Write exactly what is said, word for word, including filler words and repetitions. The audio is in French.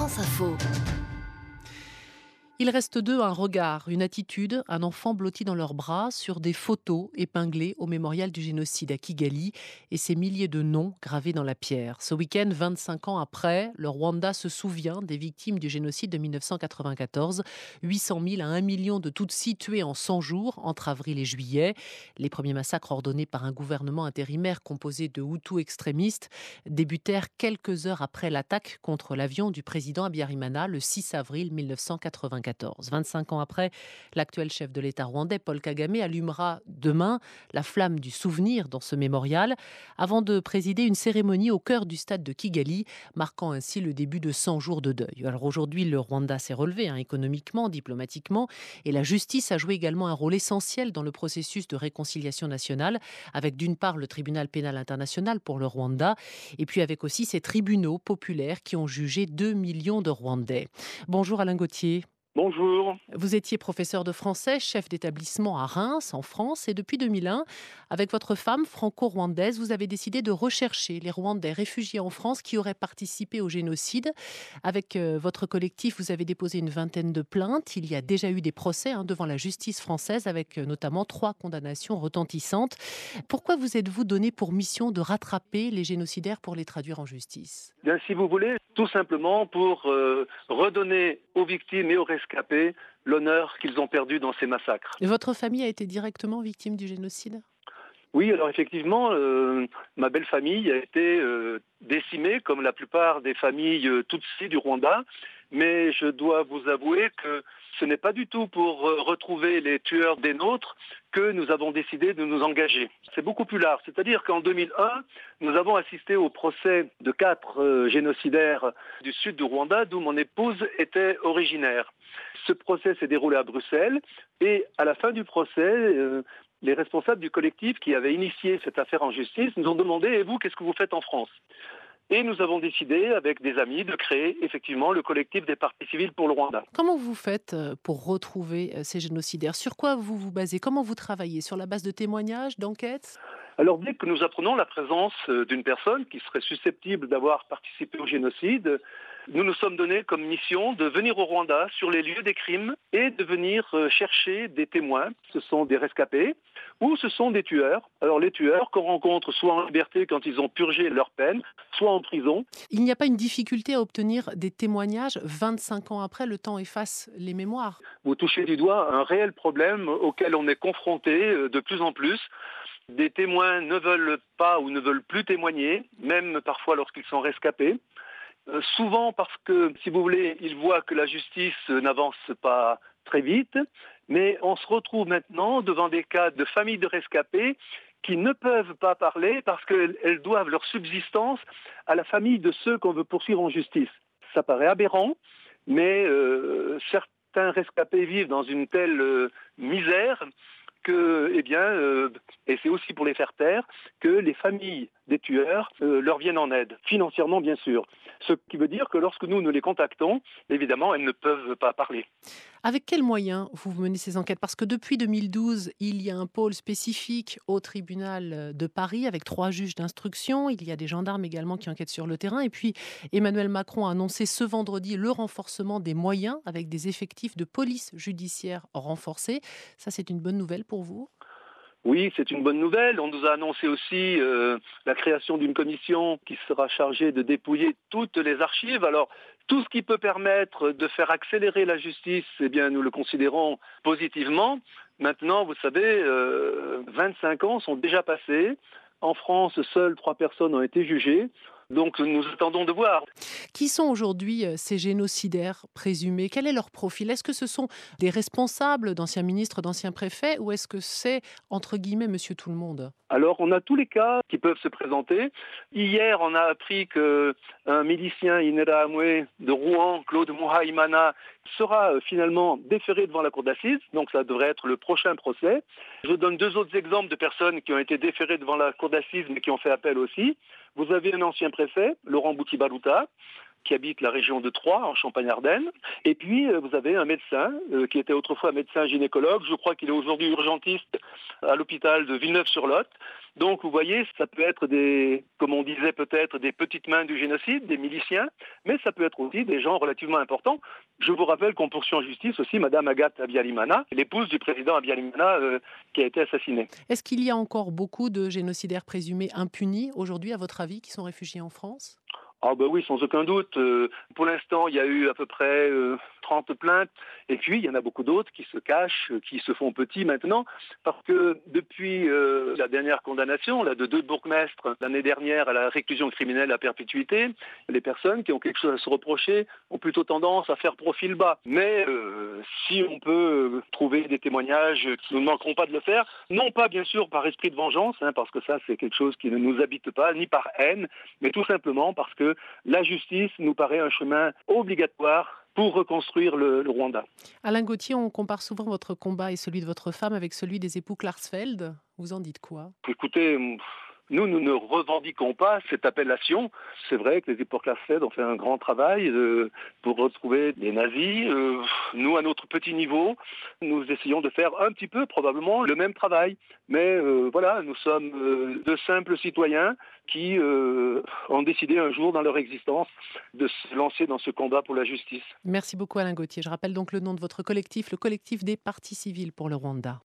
France Info. Il reste d'eux un regard, une attitude, un enfant blotti dans leurs bras sur des photos épinglées au mémorial du génocide à Kigali et ces milliers de noms gravés dans la pierre. Ce week-end, vingt-cinq ans après, le Rwanda se souvient des victimes du génocide de mille neuf cent quatre-vingt-quatorze. huit cent mille à un million de Tutsis tués en cent jours entre avril et juillet. Les premiers massacres ordonnés par un gouvernement intérimaire composé de Hutus extrémistes débutèrent quelques heures après l'attaque contre l'avion du président Habyarimana le six avril mille neuf cent quatre-vingt-quatorze. vingt-cinq ans après, l'actuel chef de l'État rwandais, Paul Kagame, allumera demain la flamme du souvenir dans ce mémorial, avant de présider une cérémonie au cœur du stade de Kigali, marquant ainsi le début de cent jours de deuil. Alors aujourd'hui, le Rwanda s'est relevé hein, économiquement, diplomatiquement, et la justice a joué également un rôle essentiel dans le processus de réconciliation nationale, avec d'une part le tribunal pénal international pour le Rwanda, et puis avec aussi ces tribunaux populaires qui ont jugé deux millions de Rwandais. Bonjour Alain Gauthier. Bonjour. Vous étiez professeur de français, chef d'établissement à Reims, en France, et depuis deux mille un, avec votre femme franco-rwandaise, vous avez décidé de rechercher les Rwandais réfugiés en France qui auraient participé au génocide. Avec euh, votre collectif, vous avez déposé une vingtaine de plaintes. Il y a déjà eu des procès hein, devant la justice française, avec euh, notamment trois condamnations retentissantes. Pourquoi vous êtes-vous donné pour mission de rattraper les génocidaires pour les traduire en justice ? Bien, si vous voulez, tout simplement pour euh, redonner aux victimes et aux rescapés l'honneur qu'ils ont perdu dans ces massacres. Et votre famille a été directement victime du génocide ? Oui, alors effectivement, euh, ma belle famille a été euh, décimée, comme la plupart des familles euh, Tutsis du Rwanda, mais je dois vous avouer que ce n'est pas du tout pour euh, retrouver les tueurs des nôtres que nous avons décidé de nous engager. C'est beaucoup plus large, c'est-à-dire qu'en deux mille un, nous avons assisté au procès de quatre euh, génocidaires du sud du Rwanda, d'où mon épouse était originaire. Ce procès s'est déroulé à Bruxelles, et à la fin du procès, euh, les responsables du collectif qui avaient initié cette affaire en justice nous ont demandé « Et vous, qu'est-ce que vous faites en France ?» Et nous avons décidé, avec des amis, de créer effectivement le collectif des parties civiles pour le Rwanda. Comment vous faites pour retrouver ces génocidaires ? Sur quoi vous vous basez ? Comment vous travaillez ? Sur la base de témoignages, d'enquêtes ? Alors dès que nous apprenons la présence d'une personne qui serait susceptible d'avoir participé au génocide, nous nous sommes donnés comme mission de venir au Rwanda sur les lieux des crimes et de venir chercher des témoins. Ce sont des rescapés ou ce sont des tueurs. Alors les tueurs qu'on rencontre soit en liberté quand ils ont purgé leur peine, soit en prison. Il n'y a pas une difficulté à obtenir des témoignages vingt-cinq ans après, le temps efface les mémoires. Vous touchez du doigt un réel problème auquel on est confronté de plus en plus. Des témoins ne veulent pas ou ne veulent plus témoigner, même parfois lorsqu'ils sont rescapés. Euh, souvent parce que, si vous voulez, ils voient que la justice n'avance pas très vite, mais on se retrouve maintenant devant des cas de familles de rescapés qui ne peuvent pas parler parce qu'elles doivent leur subsistance à la famille de ceux qu'on veut poursuivre en justice. Ça paraît aberrant, mais euh, certains rescapés vivent dans une telle euh, misère que, eh bien, euh, et c'est aussi pour les faire taire, que les familles des tueurs euh, leur viennent en aide, financièrement bien sûr. Ce qui veut dire que lorsque nous, nous les contactons, évidemment, elles ne peuvent pas parler. Avec quels moyens vous menez ces enquêtes ? Parce que depuis deux mille douze, il y a un pôle spécifique au tribunal de Paris avec trois juges d'instruction. Il y a des gendarmes également qui enquêtent sur le terrain. Et puis, Emmanuel Macron a annoncé ce vendredi le renforcement des moyens avec des effectifs de police judiciaire renforcés. Ça, c'est une bonne nouvelle pour vous ? Oui, c'est une bonne nouvelle. On nous a annoncé aussi euh, la création d'une commission qui sera chargée de dépouiller toutes les archives. Alors, tout ce qui peut permettre de faire accélérer la justice, eh bien, nous le considérons positivement. Maintenant, vous savez, euh, vingt-cinq ans sont déjà passés. En France, seules trois personnes ont été jugées. Donc nous attendons de voir. Qui sont aujourd'hui ces génocidaires présumés ? Quel est leur profil ? Est-ce que ce sont des responsables, d'anciens ministres, d'anciens préfets, ou est-ce que c'est, entre guillemets, monsieur tout le monde ? Alors on a tous les cas qui peuvent se présenter. Hier, on a appris qu'un milicien Imbonerakure de Rouen, Claude Muhaimana, sera finalement déféré devant la cour d'assises. Donc ça devrait être le prochain procès. Je donne deux autres exemples de personnes qui ont été déférées devant la cour d'assises mais qui ont fait appel aussi. Vous avez un ancien préfet, Laurent Bouti-Balouta, qui habite la région de Troyes, en Champagne-Ardenne. Et puis, euh, vous avez un médecin euh, qui était autrefois médecin gynécologue. Je crois qu'il est aujourd'hui urgentiste à l'hôpital de Villeneuve-sur-Lot. Donc, vous voyez, ça peut être des, comme on disait peut-être, des petites mains du génocide, des miliciens, mais ça peut être aussi des gens relativement importants. Je vous rappelle qu'on poursuit en justice aussi Madame Agathe Abiyalimana, l'épouse du président Abiyalimana euh, qui a été assassiné. Est-ce qu'il y a encore beaucoup de génocidaires présumés impunis aujourd'hui, à votre avis, qui sont réfugiés en France ? Ah ben oui, sans aucun doute. Euh, pour l'instant, il y a eu à peu près euh, trente plaintes. Et puis, il y en a beaucoup d'autres qui se cachent, euh, qui se font petits maintenant. Parce que depuis euh, la dernière condamnation, là, de deux bourgmestres l'année dernière à la réclusion criminelle à perpétuité, les personnes qui ont quelque chose à se reprocher ont plutôt tendance à faire profil bas. Mais euh, si on peut euh, trouver des témoignages, nous ne manquerons pas de le faire. Non pas, bien sûr, par esprit de vengeance, hein, parce que ça, c'est quelque chose qui ne nous habite pas, ni par haine, mais tout simplement parce que la justice nous paraît un chemin obligatoire pour reconstruire le, le Rwanda. Alain Gauthier, on compare souvent votre combat et celui de votre femme avec celui des époux Klarsfeld. Vous en dites quoi ? Écoutez, nous, nous ne revendiquons pas cette appellation. C'est vrai que les époux Klarsfeld ont fait un grand travail euh, pour retrouver des nazis. Euh, nous, à notre petit niveau, nous essayons de faire un petit peu, probablement, le même travail. Mais euh, voilà, nous sommes euh, de simples citoyens qui euh, ont décidé un jour dans leur existence de se lancer dans ce combat pour la justice. Merci beaucoup Alain Gauthier. Je rappelle donc le nom de votre collectif, le collectif des parties civiles pour le Rwanda.